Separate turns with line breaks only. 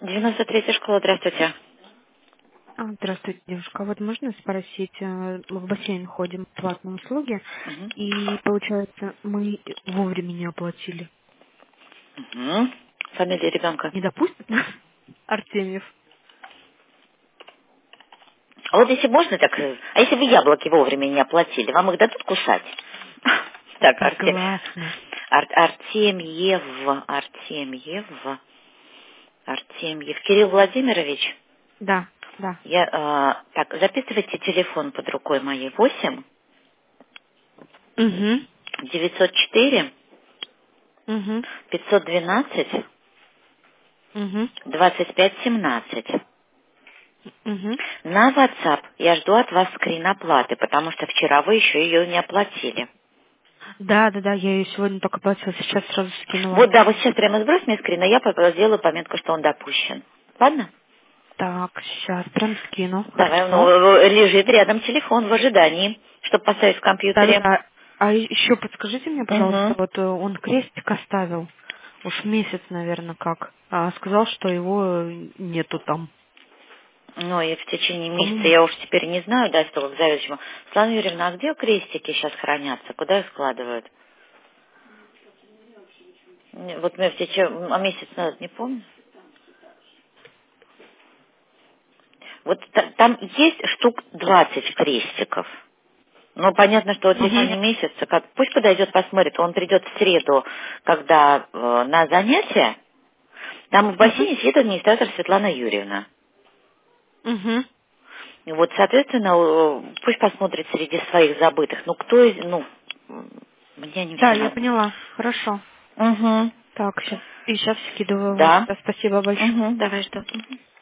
93-я школа, здравствуйте.
Здравствуйте, девушка. Вот можно спросить, мы в бассейн ходим, платные услуги,
Мгм.
и получается, мы вовремя не оплатили.
Мгм. Фамилия ребенка.
Не допустит нас Артемьев?
А вот если можно, так... А если вы яблоки вовремя не оплатили, вам их дадут кусать? Так,
Согласна.
Артемьев. Кирилл Владимирович.
Да, да.
Так, записывайте телефон под рукой моей. 8
Угу,
904
угу,
512
угу,
25 17.
угу.
На WhatsApp я жду от вас скрин оплаты, потому что вчера вы еще ее не оплатили.
Да, да, да, я ее сегодня только оплатила, сейчас сразу скинула.
Вот да, вот сейчас прямо сбрось мне скрин, а я сделаю пометку, что он допущен. Ладно?
Так, сейчас прям скину.
Давай,
Хорошо.
лежит рядом телефон в ожидании, чтобы поставить в
Да, да,
компьютере.
да. А еще подскажите мне, пожалуйста,
Угу.
вот он крестик оставил, уж месяц, наверное, как. Сказал, что его нету там.
Ну и в течение месяца,
По-моему,
я уж теперь не знаю, да, что как заведующему. Светлана Юрьевна, а где крестики сейчас хранятся? Куда их складывают? Вот мы месяц назад не помню. Вот там есть штук 20 крестиков. Ну, понятно, что вот в
Мгм.
течение месяца, пусть подойдет, посмотрит, он придет в среду, когда на занятия, там в
Мгм.
бассейне сидит администратор Светлана Юрьевна.
Мгм.
И вот, соответственно, пусть посмотрит среди своих забытых. Ну, кто из, мне они
Да,
все
я
равно.
поняла. Хорошо.
Угу.
Так, сейчас. И сейчас скидываю. Вот,
Да.
да, спасибо большое.
Угу. Давай, что?